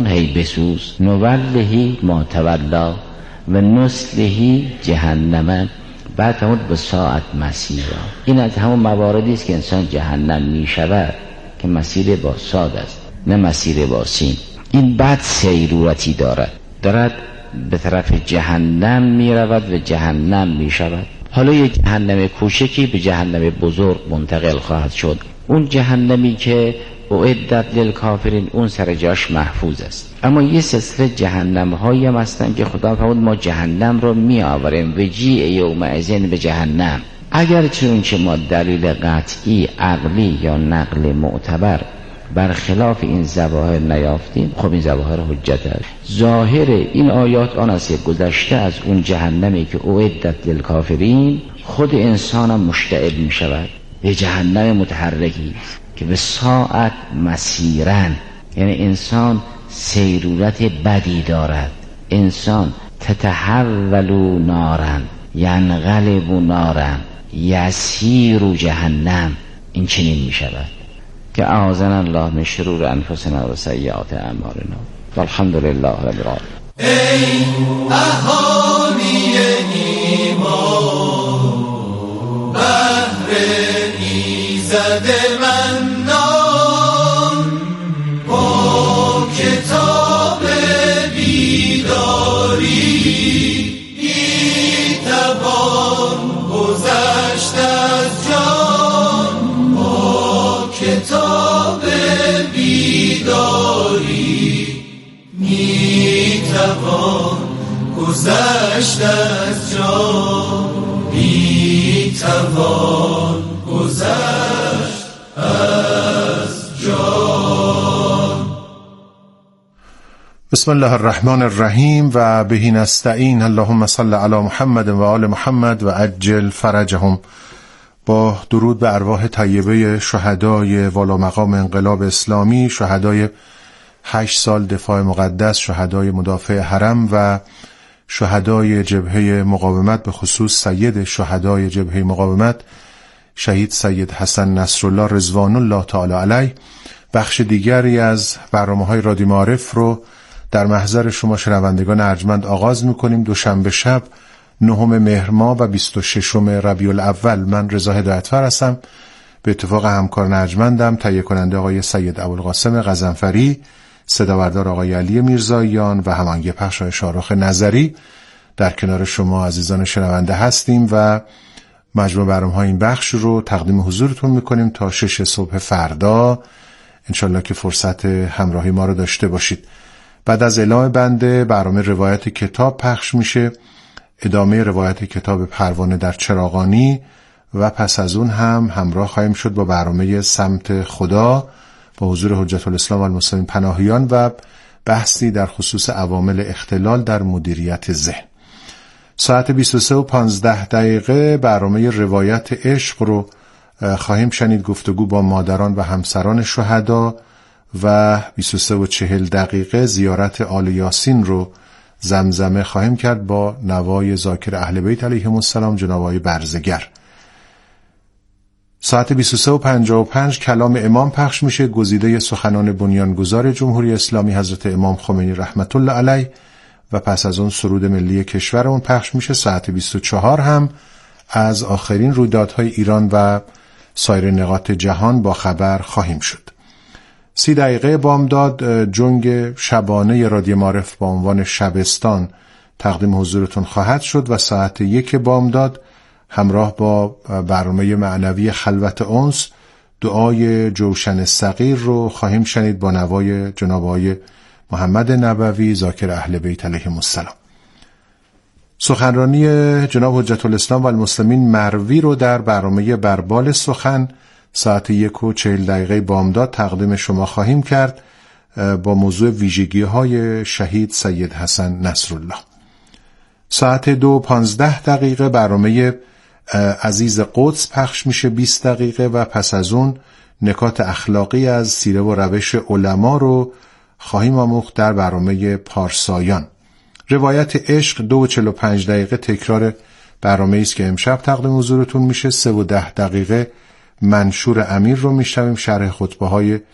فرمون هی بسوز نولهی ما تولا و نسلهی جهنم. بعد فرمود به ساعت مسیرا. این از همون مواردی است که انسان جهنم می شود که مسیر با صاد است نه مسیر با سین. این بعد سیرورتی دارد به طرف جهنم می رود و جهنم می شود. حالا یک جهنم کوچکی به جهنم بزرگ منتقل خواهد شد. اون جهنمی که اعدت للکافرین اون سر جاش محفوظ است. اما یه سلسله جهنم هایی هم هستن که خدا فرمود ما جهنم رو می آوریم وجیع یومئذ به جهنم. اگر چنانچه ما دلیل قطعی عقلی یا نقل معتبر برخلاف این ظواهر نیافتیم، خب این ظواهر حجت است. ظاهر این آیات آن است که گذشته از اون جهنمی که اعدت للکافرین خود انسان هم مشتعل می شود به جهنم متحرکی که به ساعت مسیرن، یعنی انسان سیرورت بدی دارد. انسان تتحول نارن ینقلب نارن یسیر جهنم. این چنین می شود که اعاذنا الله من شرور انفسنا و سیئات اعمالنا والحمد لله رب العالمین. ای اهالی ایمان بهر ایزد منان با کتاب بیداری میتوان گذشت از جان. با کتاب بیداری میتوان گذشت از جان. میتوان گذشت از جان. بسم الله الرحمن الرحیم و بهی نستعین. اللهم صل علی محمد و آل محمد و عجل فرجهم. با درود به ارواح طیبه شهدای والا مقام انقلاب اسلامی، شهدای 8 سال دفاع مقدس، شهدای مدافع حرم و شهدای جبهه مقاومت، به خصوص سید شهدای جبهه مقاومت شهید سید حسن نصرالله رضوان الله تعالی علیه. بخش دیگری از برنامه‌های رادیو معارف رو در محضر شما شنوندگان ارجمند آغاز می‌کنیم. دوشنبه شب 9 مهر ماه و 26 ربیع الاول. من رضا هدایتفر هستم. به اتفاق همکار ارجمندم تهیه کننده آقای سید ابوالقاسم غضنفری، صداوردار آقای علی میرزاییان و هماهنگ پخش آقای شاهرخ نظری در کنار شما عزیزان شنونده هستیم و مجموع برنامه‌های این بخش رو تقدیم حضورتون میکنیم تا 6 صبح فردا انشالله که فرصت همراهی ما رو داشته باشید. بعد از اعلام بنده برنامه روایت کتاب پخش میشه، ادامه روایت کتاب پروانه در چراغانی و پس از اون هم همراه خواهیم شد با برنامه سمت خدا با حضور حجت الاسلام و المسلمین پناهیان و بحثی در خصوص عوامل اختلال در مدیریت ذهن. ساعت 23:15 برنامه روایت عشق رو خواهیم شنید، گفتگو با مادران و همسران شهدا و 23:40 زیارت آل یاسین رو زمزمه خواهیم کرد با نوای ذاکر اهل بیت علیهم السلام جناب آقای برزگر. ساعت 23:55 کلام امام پخش میشه، گزیده سخنان بنیانگذار جمهوری اسلامی حضرت امام خمینی رحمت الله علیه و پس از اون سرود ملی کشورمون پخش میشه. ساعت 24 هم از آخرین رویدادهای ایران و سایر نقاط جهان با خبر خواهیم شد. 30 بامداد جنگ شبانه رادیو معارف با عنوان شبستان تقدیم حضورتون خواهد شد و ساعت 1 بامداد همراه با برنامه معنوی خلوت انس دعای جوشن صغیر رو خواهیم شنید با نوای جناب آقای محمد نبوی ذاکر اهل بیت علیهم السلام. سخنرانی جناب حجت الاسلام و المسلمین مروی رو در برنامه بربال سخن ساعت 1:40 بامداد تقدیم شما خواهیم کرد با موضوع ویژگی‌های شهید سید حسن نصرالله. ساعت 2:15 برنامه عزیز قدس پخش میشه 20 دقیقه و پس از اون نکات اخلاقی از سیره و روش علما رو خواهیم آموخت در برنامه پارسایان. روایت عشق 2:45 تکرار برنامه است که امشب تقدیم حضورتون میشه. 3:10 منشور امیر رو میشنویم، شرح خطبه های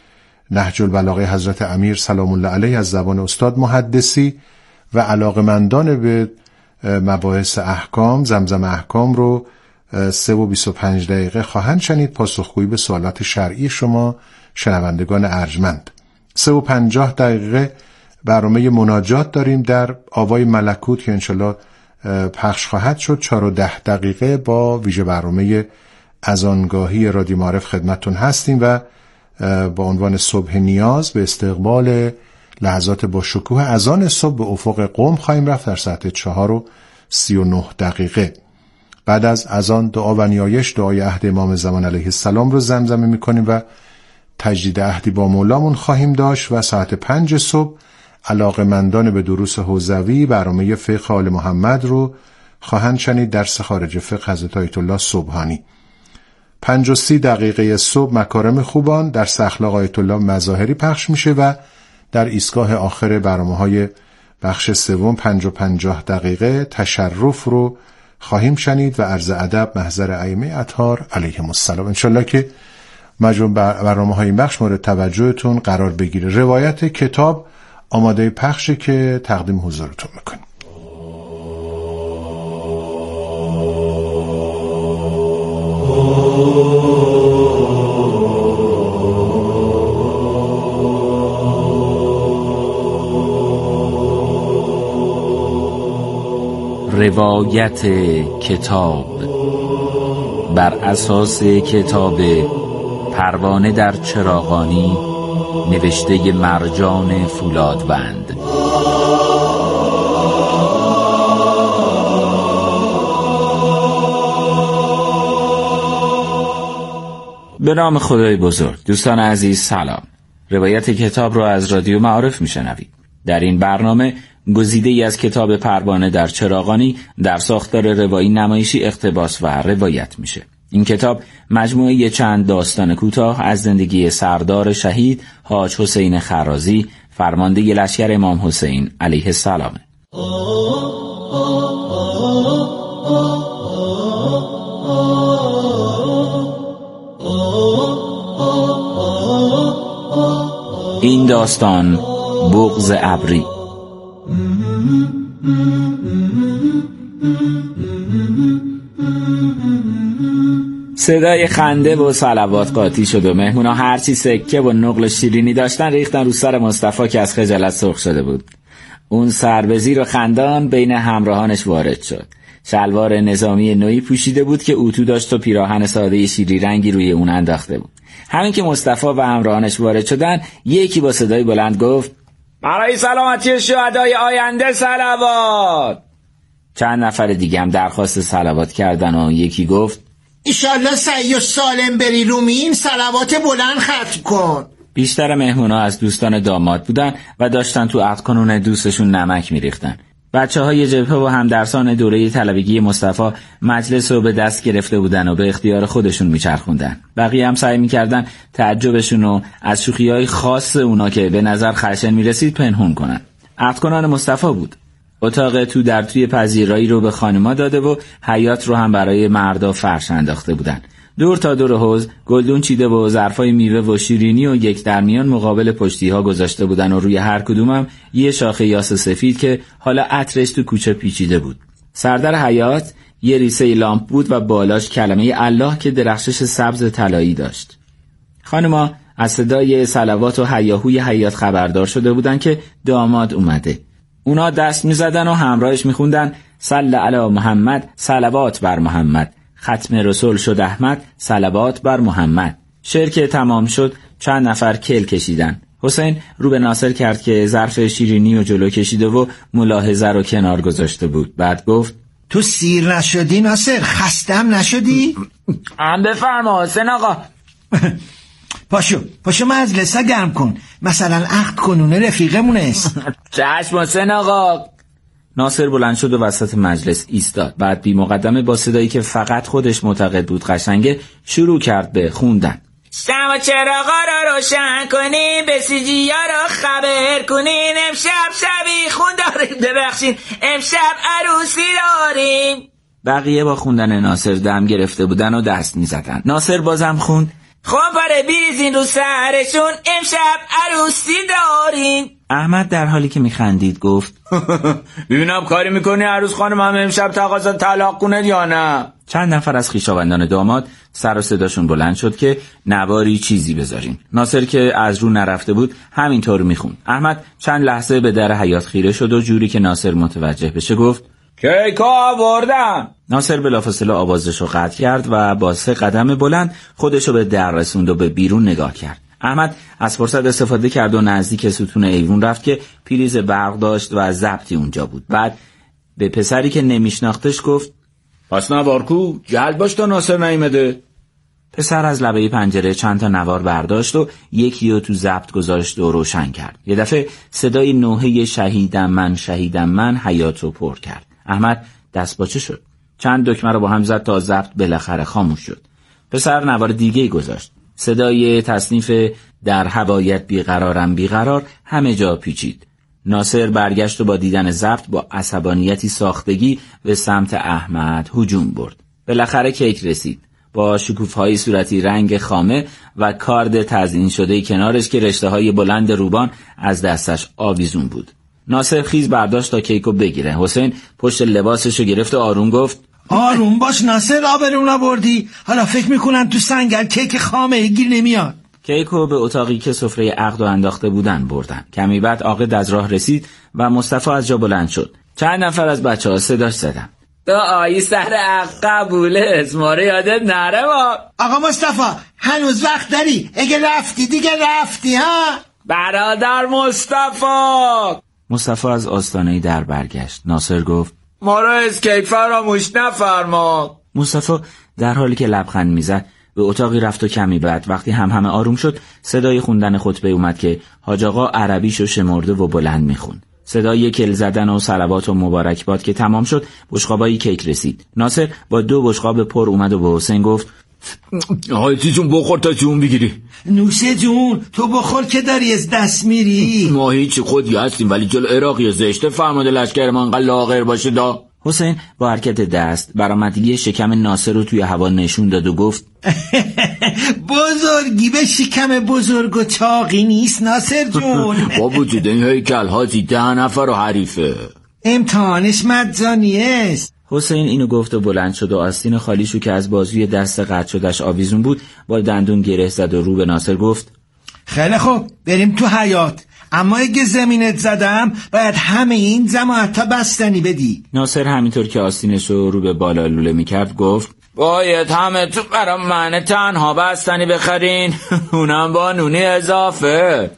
نهج البلاغه حضرت امیر سلام الله علیه از زبان استاد محدثی و علاقمندان به مباحث احکام زمزم احکام رو 3:25 خواهند شنید پاسخگویی به سوالات شرعی شما شنوندگان ارجمند. 3:50 برنامه مناجات داریم در آوای ملکوت که انشالله پخش خواهد شد. 4:10 با ویژه برنامه اذانگاهی رادیو معارف خدمتتون هستیم و با عنوان صبح نیاز به استقبال لحظات با شکوه اذان صبح به افق قم خواهیم رفت در ساعت 4:39. بعد از اذان دعا و نیایش دعای عهد امام زمان علیه السلام رو زمزمه میکنیم و تجدید عهدی با مولامون خواهیم داشت و ساعت 5 صبح علاقمندان به دروس حوزوی برنامه فقه آل محمد رو خواهند شنید. درس خارج فقه حضرت آیت الله سبحانی. 5:30 صبح مکارم خوبان درس اخلاق آیت الله مظاهری پخش میشه و در ایستگاه آخر برنامه‌های بخش سوم 5:50 تشرف رو خواهیم شنید و عرض ادب محضر ائمه اطهار علیهم السلام. انشالله که مجموع برنامه‌های این بخش مورد توجهتون قرار بگیره. روایت کتاب آماده پخشه که تقدیم حضورتون میکنیم. روایت کتاب بر اساس کتاب پروانه در چراغانی نوشته مرجان فولادوند. به نام خدای بزرگ. دوستان عزیز سلام. روایت کتاب را از رادیو معارف میشنوید. در این برنامه گزیده‌ای از کتاب پروانه در چراغانی در ساختار روایی نمایشی اقتباس و روایت میشه. این کتاب مجموعه چند داستان کوتاه از زندگی سردار شهید حاج حسین خرازی فرمانده لشکر امام حسین علیه السلام. این داستان بغض ابری. صدای خنده و صلوات قاطی شد و مهمونا هرچی سکه و نقل شیرینی داشتن ریختن رو سر مصطفی که از خجالت سرخ شده بود. اون سر به زیر و خندان بین همراهانش وارد شد. شلوار نظامی نوعی پوشیده بود که اتو داشت و پیراهن ساده شیری رنگی روی اون انداخته بود. همین که مصطفی و همراهانش وارد شدن یکی با صدای بلند گفت برای سلامتی شهدای آینده صلوات. چند نفر دیگه هم درخواست صلوات کردن و یکی گفت ایشالله سعی و سالم بری رومین صلوات بلند ختم کن. بیشتر مهمونا از دوستان داماد بودن و داشتن تو عقدکنون دوستشون نمک میریختن. بچه‌های جبهه و همدرسان دوره طلبگی مصطفی مجلس رو به دست گرفته بودن و به اختیار خودشون میچرخوندن. بقیه هم سعی میکردن تعجبشون رو از شوخی‌های خاص اونا که به نظر خشن میرسید پنهون کنن. عقدکنان مصطفی بود. اتاق توی پذیرایی رو به خانما داده و حیاط رو هم برای مردا فرش انداخته بودن. دور تا دور حوض گلدون چیده و ظرفای میوه و شیرینی و یک درمیان مقابل پشتی‌ها گذاشته بودن و روی هر کدومم یه شاخه یاس سفید که حالا عطرش تو کوچه پیچیده بود. سردر حیاط یه ریسه لامپ بود و بالاش کلمه الله که درخشش سبز طلایی داشت. خانما از صدای صلوات و هیاهوی حیاط خبردار شده بودن که داماد اومده. اونا دست می‌زدن و همراهش می‌خوندن صلی علی محمد صلوات بر محمد، ختم رسول شد احمد صلوات بر محمد. شعر که تمام شد چند نفر کل کشیدن. حسین رو به ناصر کرد که ظرف شیرینی و جلو کشیده و ملاحظه رو کنار گذاشته بود. بعد گفت تو سیر نشدی ناصر؟ خستم نشدی؟ بفرما حسین آقا. پاشو مجلسا گرم کن، مثلا عقد کنونه رفیقمون است. چشم حسین آقا. ناصر بلند شد و وسط مجلس ایستاد. بعد بی مقدمه با صدایی که فقط خودش معتقد بود قشنگه شروع کرد به خوندن. شما چراغا را روشن کنین، بسیجی ها را خبر کنین، امشب شبی خون داریم، ببخشین امشب عروسی داریم. بقیه با خوندن ناصر دم گرفته بودن و دست می زدن. ناصر بازم خوند خب پاره بیریزین رو سرشون، امشب عروسی دارین. احمد در حالی که میخندید گفت ببینم کاری میکنی عروس خانم هم امشب تقاضا طلاق کنه یا نه. چند نفر از خویشاوندان داماد سر و صداشون بلند شد که نواری چیزی بذارین. ناصر که از رو نرفته بود همینطور میخوند. احمد چند لحظه به در حیاط خیره شد و جوری که ناصر متوجه بشه گفت کیکا آوردم. ناصر بلافاصله آوازشو قطع کرد و با 3 قدم بلند خودشو به در رسوند و به بیرون نگاه کرد. احمد از فرصت استفاده کرد و نزدیک ستون ایوون رفت که پریز برق داشت و ضبطی اونجا بود. بعد به پسری که نمیشناختش گفت پس نوارکو جلد باش تا ناصر نیامده. پسر از لبه پنجره چند تا نوار برداشت و یکی رو تو ضبط گذاشت و روشن کرد. یه دفعه صدای نوحه شهیدم من حیاط رو پر کرد. احمد دستپاچه شد. چند دکمه رو با هم زد تا ضبط بالاخره خاموش شد. پسر نوار دیگه گذاشت. صدای تصنیف در هوایت بیقرار همه جا پیچید. ناصر برگشت و با دیدن ضبط با عصبانیتی ساختگی به سمت احمد هجوم برد. بالاخره کیک رسید با شکوفه‌های صورتی رنگ خامه و کارد تزیین شده کنارش که رشته‌های بلند روبان از دستش آویزون بود. ناصر خیز برداشت تا کیکو بگیره. حسین پشت لباسشو گرفت و آروم گفت آروم باش ناصر، آبرون آوردی. حالا فکر میکنن تو سنگل کیک خامه گیر نمیاد. کیکو به اتاقی که سفره عقد انداخته بودن بردن. کمی بعد عاقد از راه رسید و مصطفی از جا بلند شد. چند نفر از بچه‌ها صداش زدن دعایی سر عقد قبوله، اسماره یادت نره با. آقا مصطفی هنوز وقت داری، اگه رفتی دیگه رفتی ها. برادر مصطفی از آستانه در برگشت. ناصر گفت ما را اسکیپ فراموش نفرما. مصطفی در حالی که لبخند میزد به اتاقی رفت و کمی بعد وقتی همه آروم شد صدای خوندن خطبه اومد که حاج آقا عربیشو شمرده و بلند میخوند. صدای کل زدن و صلوات و مبارکباد که تمام شد بشقابای کیک رسید. ناصر با 2 بشقاب پر اومد و به حسین گفت حاجی جون بخور تا جون بگیری. نوشه جون تو بخور که داری از دست میری. ما هیچی خودی هستیم ولی جلو عراقی زشته فرماده لشکر ما انقدر لاغر باشه دا. حسین با حرکت دست برآمدگی شکم ناصر رو توی هوا نشون داد و گفت بزرگی به شکم بزرگ و چاقی نیست ناصر جون. با وجود این هیکل هاتی 10 نفر و حریفه، امتحانش مجانی است. حسین اینو گفت و بلند شد و آستین خالیشو که از بازوی دست قطع شدش آویزون بود با دندون گره زد و رو به ناصر گفت خیلی خوب بریم تو حیاط، اما اگه زمینت زدم باید همه این جماعت بستنی بدی. ناصر همینطور که آستینشو رو به بالا لوله میکرد گفت باید همه تو برای من تنها بستنی بخرین اونم با نونی اضافه.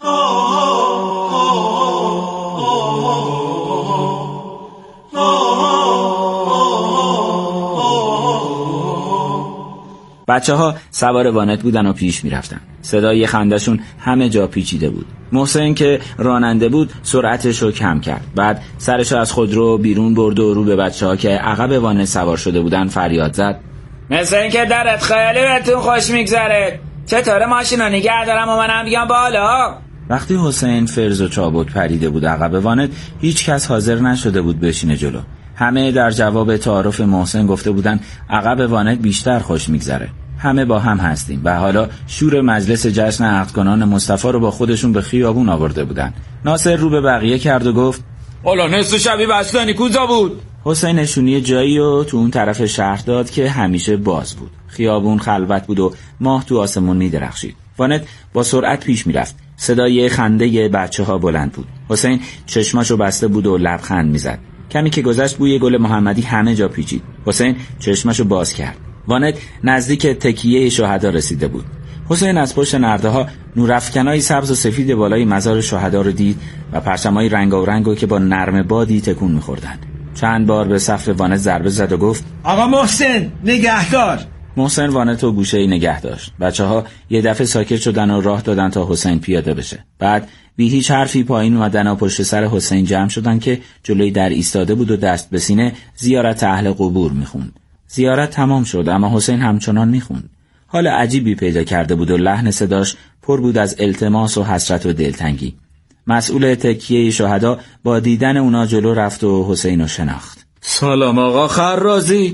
بچه‌ها سوار وانت بودن و پیش می‌رفتن. صدای خنده‌شون همه جا پیچیده بود. محسن که راننده بود سرعتش رو کم کرد. بعد سرش از خودرو بیرون برد و رو به بچه‌ها که عقب وانت سوار شده بودن فریاد زد مثل این که درت خیلی بهتون خوش میگذره. چطوره ماشینا نگه دارم و منم بیام بالا؟ وقتی حسین فرز و چابک پریده بود عقب وانت هیچ کس حاضر نشده بود بشینه جلو. همه در جواب تعارف محسن گفته بودن عقب وانت بیشتر خوش میگذره. همه با هم هستیم و حالا شور مجلس جشن عقدکنان مصطفی رو با خودشون به خیابون آورده بودن. ناصر رو به بقیه کرد و گفت حالا نصف شبی بستنی کجا بود؟ حسین نشونی جایی رو تو اون طرف شهر داد که همیشه باز بود. خیابون خلوت بود و ماه تو آسمون میدرخشید. وانت با سرعت پیش میرفت. صدای خنده بچه‌ها بلند بود. حسین چشماشو بسته بود و لبخند میزد. کمی که گذشت بوی گل محمدی همه جا پیچید. حسین چشماشو باز کرد. وانت نزدیک تکیه شهدا رسیده بود. حسین از پشت نرده‌ها نورافکنای سبز و سفید بالای مزار شهدا رو دید و پرچمای رنگارنگو که با نرم بادی تکون می‌خوردن. چند بار به سقف وانت ضربه زد و گفت آقا محسن نگهدار. محسن وانت رو گوشه‌ای نگه داشت. بچه‌ها یه دفعه ساکت شدن و راه دادن تا حسین پیاده بشه. بعد بی هیچ حرفی پایین اومدن و پشت سر حسین جمع شدن که جلوی در ایستاده بود و دست به سینه زیارت اهل قبور میخوند. زیارت تمام شد اما حسین همچنان میخوند. حال عجیبی پیدا کرده بود و لحن صداش پر بود از التماس و حسرت و دلتنگی. مسئول تکیه شهدا با دیدن اونا جلو رفت و حسین رو شناخت. سلام آقا خرازی.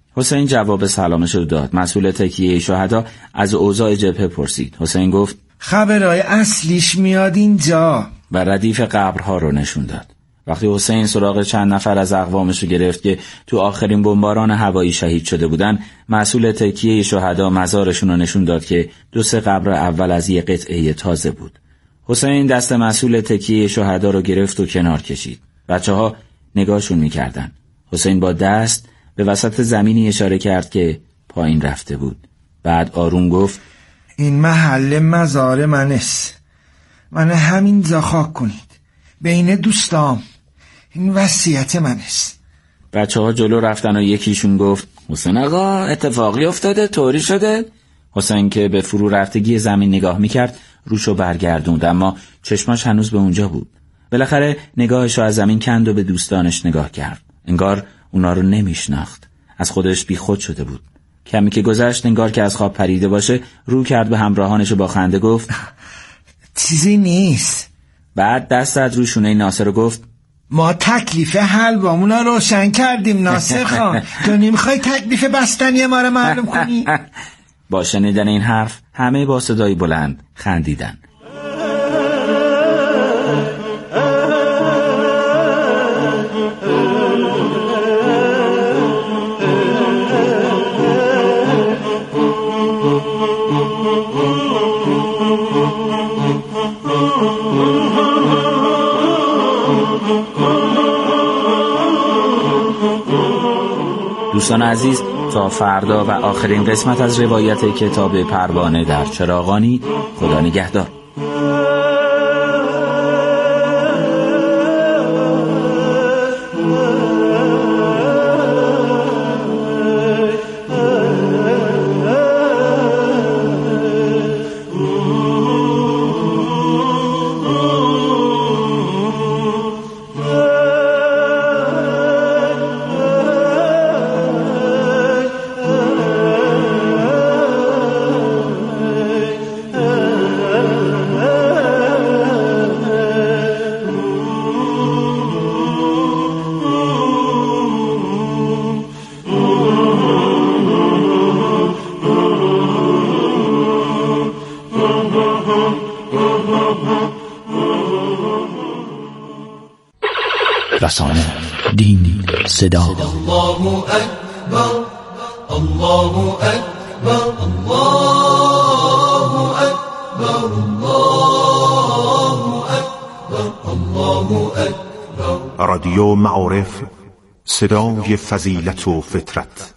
حسین جواب سلامش رو داد. مسئول تکیه شهدا از اوضاع جبهه پرسید. حسین گفت خبرهای اصلیش میاد اینجا و ردیف قبرها رو نشون داد. وقتی حسین سراغ چند نفر از اقوامش رو گرفت که تو آخرین بمباران هوایی شهید شده بودن، مسئول تکیه شهدا مزارشون رو نشون داد که 2-3 قبر اول از یه قطعه تازه بود. حسین دست مسئول تکیه شهدا رو گرفت و کنار کشید. بچه‌ها نگاهشون می‌کردن. حسین با دست به وسط زمینی اشاره کرد که پایین رفته بود. بعد آروم گفت این محل مزار من است. من همینجا خاک کنید. بین دوستام. این وصیت من است. بچه‌ها جلو رفتن و یکیشون گفت حسین آقا اتفاقی افتاده، طوری شده؟ حسین که به فرو رفتگی زمین نگاه میکرد روشو برگردوند، اما چشماش هنوز به اونجا بود. بالاخره نگاهشو از زمین کند و به دوستانش نگاه کرد. انگار اونا رو نمیشناخت. از خودش بی خود شده بود. کمی که گذشت انگار که از خواب پریده باشه، رو کرد به همراهانش و با خنده گفت چیزی نیست. بعد دست زد رو شونه ناصر و گفت ما تکلیف حلوامون رو روشن کردیم ناصر خان. تو نمیخوای تکلیف بستنی ما رو معلوم کنی؟ با شنیدن این حرف همه با صدای بلند خندیدن. دوستان عزیز، تا فردا و آخرین قسمت از روایت کتاب پروانه در چراغانی. خدا نگهدار. رسانه، دین، صدا. الله اکبر، الله اکبر، الله اکبر، الله اکبر، الله اکبر. رادیو معارف، صدای فضیلت و فطرت.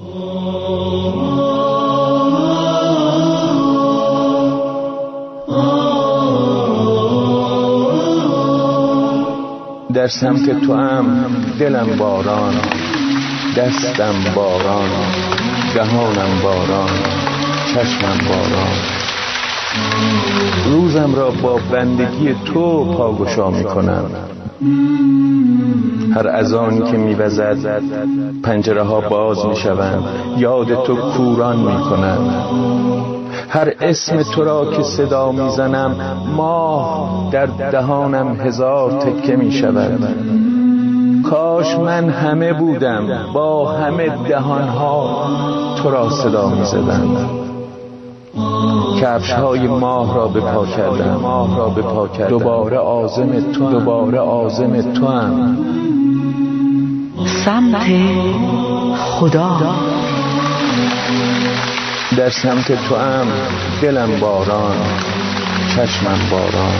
در سمت تو هم دلم باران، دستم باران، دهانم باران، چشمم باران. روزم را با بندگی تو پاگشا می کنم. هر اذانی که می وزد پنجره ها باز می شوند، یاد تو کوران می کنند. هر اسم تو را که صدا می زنم، ماه در دهانم هزار تکه می شود. کاش من همه بودم، با همه دهانها تو را صدا می زدم. کفش های ماه را به پا کردم، دوباره عازم تو، دوباره عازم تو هم. سمت خدا، در سمت تو هم دلم باران، چشمم باران.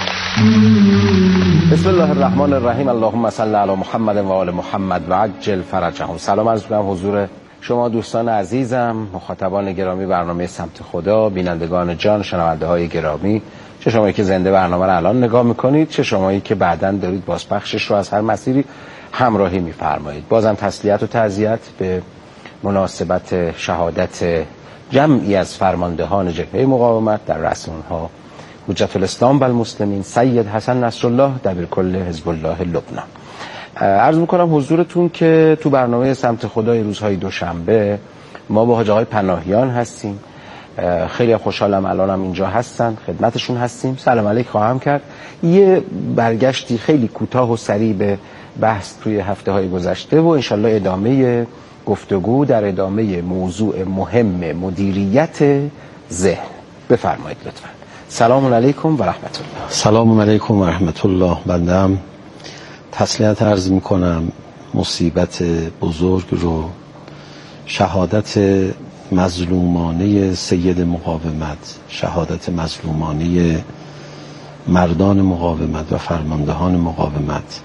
بسم الله الرحمن الرحیم. اللهم صل علی محمد و آل محمد و عجل فرجهم. سلام عرض می‌کنم حضور شما دوستان عزیزم، مخاطبان گرامی برنامه سمت خدا، بینندگان جان، شنونده های گرامی، چه شمایی که زنده برنامه رو الان نگاه میکنید، چه شمایی که بعداً دارید بازپخشش رو از هر مسیری همراهی میفرمایید. بازم تسلیت و تعزیت به مناسبت شهادت جمعی از فرماندهان جبهه مقاومت در رأس اونها حجت الاسلام و المسلمین سید حسن نصرالله دبیرکل حزب الله لبنان. عرض میکنم حضورتون که تو برنامه سمت خدای روزهای دوشنبه ما با حاج آقای پناهیان هستیم. خیلی خوشحالم الانم اینجا هستن، خدمتشون هستیم. سلام علیک خواهم کرد. یه برگشتی خیلی کوتاه و سریع به بحث توی هفته های گذشته و انشالله ادامه گفتگو در ادامه موضوع مهم مدیریت ذهن. بفرمایید لطفا. سلام علیکم و رحمت الله. سلام علیکم و رحمت الله. بندم تسلیت عرض میکنم مصیبت بزرگ رو، شهادت مظلومانه سید مقاومت، شهادت مظلومانه مردان مقاومت و فرماندهان مقاومت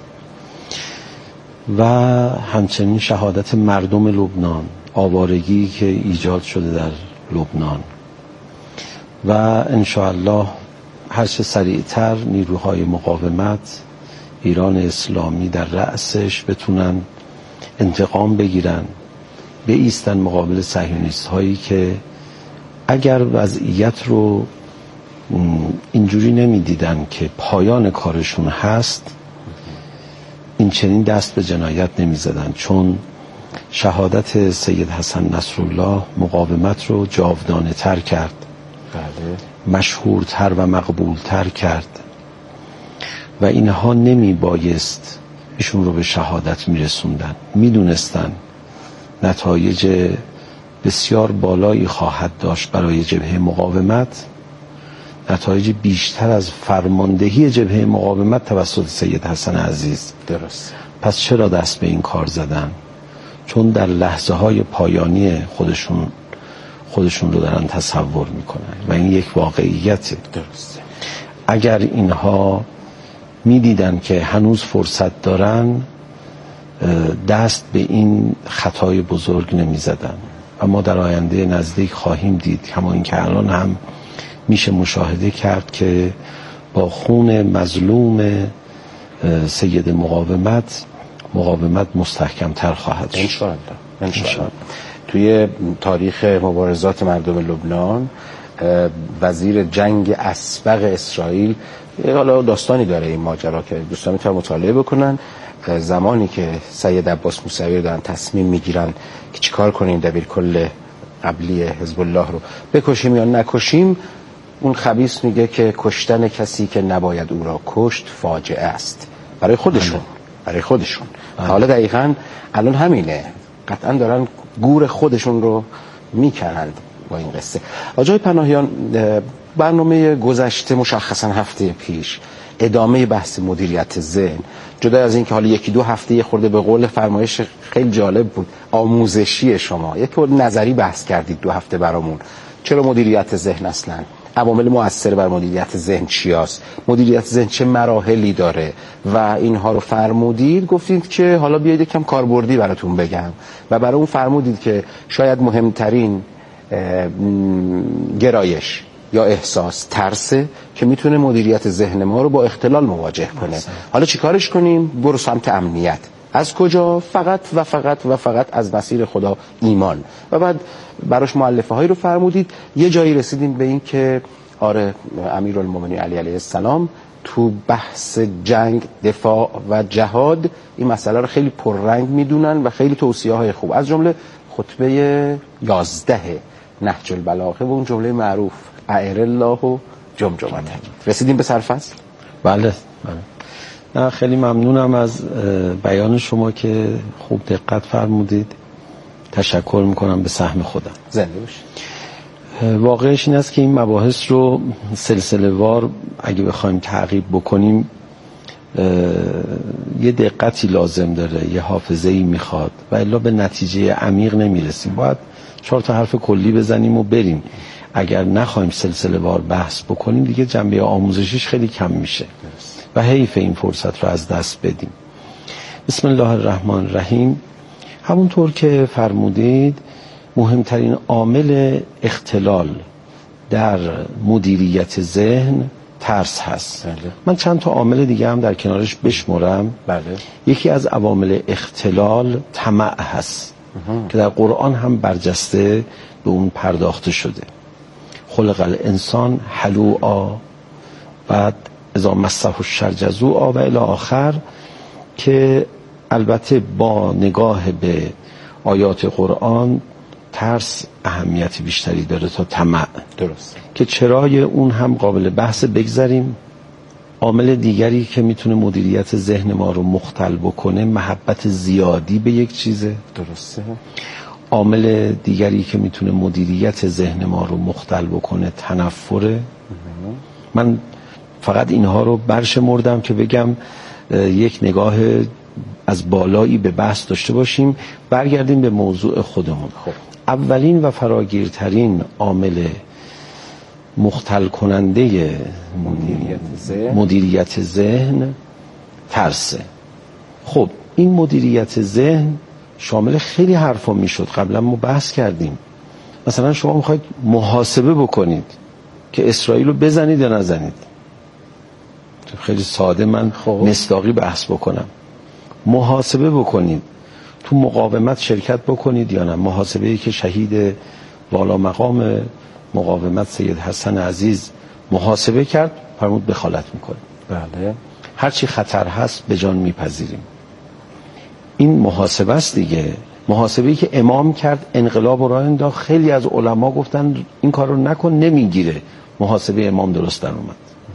و همچنین شهادت مردم لبنان، آوارگی که ایجاد شده در لبنان و انشاءالله هر چه سریعتر نیروهای مقاومت، ایران اسلامی در رأسش، بتونن انتقام بگیرن، بایستن مقابل صهیونیست هایی که اگر وضعیت رو اینجوری نمیدیدن که پایان کارشون هست، این چنین دست به جنایت نمیزدن، چون شهادت سید حسن نصرالله مقاومت رو جاودانه تر کرد، مشهورتر و مقبولتر کرد و اینها نمی بایست ایشون رو به شهادت میرسوندن. میدونستن نتایج بسیار بالایی خواهد داشت برای جبهه مقاومت، نتایج بیشتر از فرماندهی جبهه مقاومت توسط سید حسن عزیز. درست. پس چرا دست به این کار زدن؟ چون در لحظه های پایانی خودشون رو دارن تصور میکنن و این یک واقعیته. درست. اگر اینها میدیدن که هنوز فرصت دارن، دست به این خطای بزرگ نمیزدن و ما در آینده نزدیک خواهیم دید، کما این که الان هم میشه مشاهده کرد که با خون مظلوم سید مقاومت مستحکم تر خواهد شد انشاءالله. توی تاریخ مبارزات مردم لبنان، وزیر جنگ اسبق اسرائیل، حالا داستانی داره این ماجرا که دوستان میتونن مطالعه بکنن، زمانی که سید عباس موسوی دارن تصمیم میگیرن که چیکار کنیم، دبیرکل قبلی حزب الله رو بکشیم یا نکشیم، اون خبیث میگه که کشتن کسی که نباید او را کشت فاجعه است برای خودشون. حالا دقیقاً الان همینه، قطعاً دارن گور خودشون رو میکنند با این قصه. آقای پناهیان، برنامه گذشته مشخصاً هفته پیش ادامه بحث مدیریت ذهن، جدا از این که حالا یکی دو هفته یه خورده به قول فرمایش خیلی جالب بود آموزشی شما، یک نظری بحث کردید 2 هفته برامون، چرا مدیریت ذهن اصلاً، عوامل مؤثر بر مدیریت ذهن چی است، مدیریت ذهن چه مراحلی داره و اینها رو فرمودید. گفتید که حالا بیایید یکم کاربردی براتون بگم و برای اون فرمودید که شاید مهمترین گرایش یا احساس ترسه که میتونه مدیریت ذهن ما رو با اختلال مواجه کنه. حالا چیکارش کنیم؟ برو سمت امنیت. از کجا؟ فقط از مسیر خدا، ایمان. و بعد براش مؤلفه هایی رو فرمودید. یه جایی رسیدیم به این که آره، امیرالمومنین علی علیه السلام تو بحث جنگ، دفاع و جهاد این مسئله رو خیلی پررنگ میدونن و خیلی توصیه های خوب، از جمله خطبه 11 نهج البلاغه و اون جمله معروف اعر الله و جمجمته. رسیدیم به سرفصل؟ بله. نه، خیلی ممنونم از بیان شما که خوب دقت فرمودید. تشکر میکنم به سهم خودم. زنده باشید. واقعش این است که این مباحث رو سلسله وار اگه بخوایم تعقیب بکنیم یه دقتی لازم داره، یه حافظه‌ای میخواد و الا به نتیجه عمیق نمیرسیم. باید 4 تا حرف کلی بزنیم و بریم. اگر نخوایم سلسله وار بحث بکنیم دیگه جنبه آموزشیش خیلی کم میشه و حیف این فرصت رو از دست بدیم. بسم الله الرحمن الرحیم. همونطور که فرمودید مهمترین عامل اختلال در مدیریت ذهن ترس هست. بله. من چند تا عامل دیگه هم در کنارش بشمرم. بله. یکی از عوامل اختلال طمع هست که در قرآن هم برجسته به اون پرداخته شده. خلق الانسان هلوعا، بعد اذا مسه الشر جزوعا و الی آخر، که البته با نگاه به آیات قرآن ترس اهمیت بیشتری داره تا طمع. درست. که چرای اون هم قابل بحث، بگذاریم. عامل دیگری که میتونه مدیریت ذهن ما رو مختل بکنه محبت زیادی به یک چیزه. درسته. عامل دیگری که میتونه مدیریت ذهن ما رو مختل بکنه تنفره. من فقط اینها رو برشمردم که بگم یک نگاه از بالایی به بحث داشته باشیم. برگردیم به موضوع خودمون. خب اولین و فراگیرترین عامل مختل کننده مدیریت ذهن ترسه. خب این مدیریت ذهن شامل خیلی حرفا میشد، قبلا ما بحث کردیم. مثلا شما میخواید محاسبه بکنید که اسرائیل رو بزنید یا نزنید. خیلی ساده من مصداقی بحث بکنم. محاسبه بکنید تو مقاومت شرکت بکنید یا نه. محاسبه‌ای که شهید والا مقام مقاومت سید حسن عزیز محاسبه کرد، فرمود دخالت میکنه. بله. هرچی خطر هست به جان میپذیریم. این محاسبه است دیگه. محاسبه‌ای که امام کرد انقلاب راه انداخت. خیلی از علما گفتن این کار رو نکن، نمیگیره. محاسبه امام درست در اومد،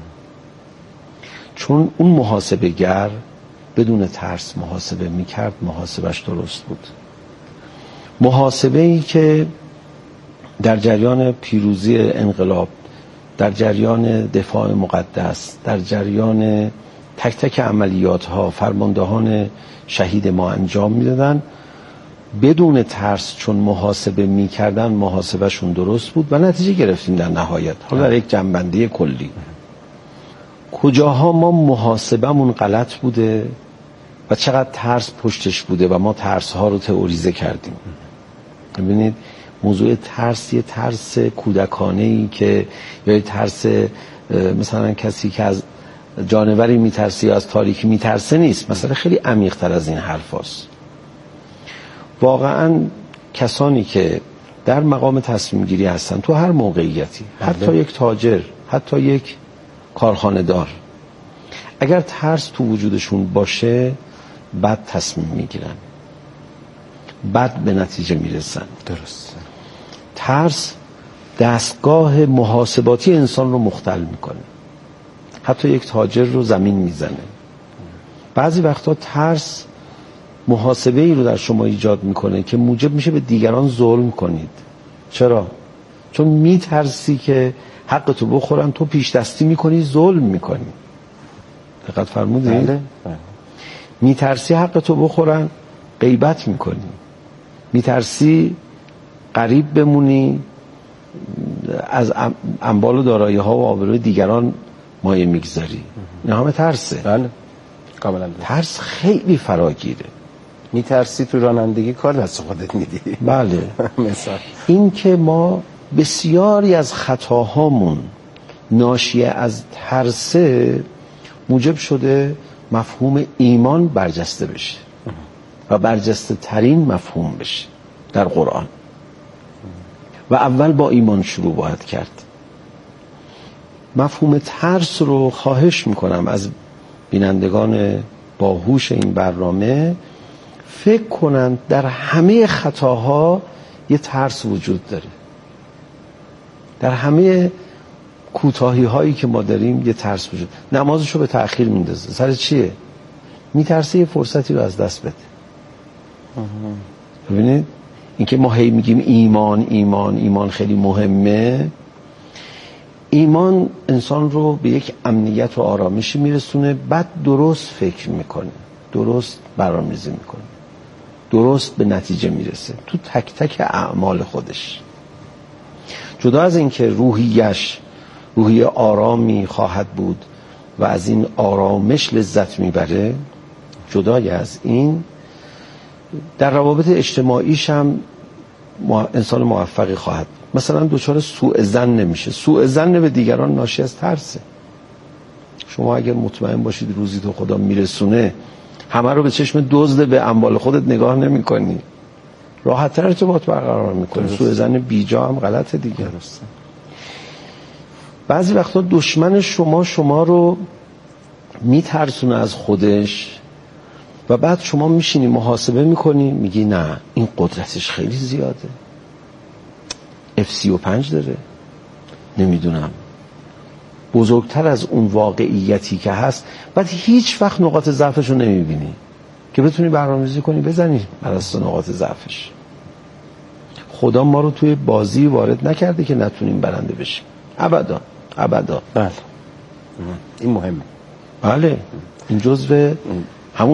چون اون محاسبه گر بدون ترس محاسبه میکرد، محاسبش درست بود. محاسبه‌ای که در جریان پیروزی انقلاب، در جریان دفاع مقدس، در جریان تک تک عملیات ها فرماندهان شهید ما انجام میدادن بدون ترس، چون محاسبه میکردن محاسبهشون درست بود و نتیجه گرفتیم در نهایت. حالا در یک جنبندی کلی کجاها ما محاسبمون غلط بوده و چقدر ترس پشتش بوده و ما ترس ها رو تئوریزه کردیم. ببینید موضوع ترس یه ترس کودکانه‌ای که یا یه ترس مثلا کسی که از جانوری میترسه یا از تاریکی میترسه نیست. مثلا خیلی عمیق‌تر از این حرف هست. واقعا کسانی که در مقام تصمیم گیری هستن تو هر موقعیتی، حتی یک تاجر، حتی یک کارخانه دار، اگر ترس تو وجودشون باشه بد تصمیم میگیرن، بد به نتیجه میرسن. درسته. ترس دستگاه محاسباتی انسان رو مختل میکنه، حتی یک تاجر رو زمین میزنه. بعضی وقتا ترس محاسبه ای رو در شما ایجاد میکنه که موجب میشه به دیگران ظلم کنید. چرا؟ چون میترسی که حق تو بخورن، تو پیش دستی میکنی، ظلم میکنی. دقت فرمودید؟ بله. میترسی حق تو بخورن، غیبت میکنی. میترسی غریب بمونی، از اموال و دارایی ها و آبروی دیگران مایه میگذاری. نه همه ترسه. بله کاملا. ترس خیلی فراگیره. میترسی تو رانندگی کار دست خودت میدی. بله. مثلا این که ما بسیاری از خطاهامون ناشی از ترسه موجب شده مفهوم ایمان برجسته بشه و برجسته ترین مفهوم بشه در قرآن و اول با ایمان شروع باید کرد. مفهوم ترس رو خواهش میکنم از بینندگان باهوش این برنامه فکر کنند در همه خطاها یه ترس وجود داره. در همه کوتاهی هایی که ما داریم یه ترس وجود. نمازشو به تأخیر میندازه. سر چیه؟ میترسه یه فرصتی رو از دست بده. ببینید اینکه ما هی میگیم ایمان ایمان ایمان خیلی مهمه. ایمان انسان رو به یک امنیت و آرامشی میرسونه، بعد درست فکر میکنه، درست برنامه‌ریزی میکنه، درست به نتیجه میرسه تو تک تک اعمال خودش. جدا از اینکه روحیش روحی آرامی خواهد بود و از این آرامش لذت میبره، جدای از این در روابط اجتماعیش هم انسان موفقی خواهد. مثلا دچار سوء ظن نمیشه. سوء ظن به دیگران ناشی از ترسه. شما اگر مطمئن باشید روزی تو خدا میرسونه، همه رو به چشم دزد به اموال خودت نگاه نمی‌کنی، راحت‌تر ارتباط برقرار می‌کنی. سوء ظن بیجا هم غلطه دیگه. درسته. بعضی وقتا دشمن شما رو میترسونه از خودش و بعد شما میشینی محاسبه میکنی، میگی نه این قدرتش خیلی زیاده، F35 داره، نمیدونم بزرگتر از اون واقعیتی که هست، بعد هیچ وقت نقاط ضعفش رو نمیبینی که بتونی برنامه‌ریزی کنی بزنی بر اساس نقاط ضعفش. خدا ما رو توی بازی وارد نکرده که نتونیم برنده بشیم، ابدا ابدا. بله این مهمه. بله این جزء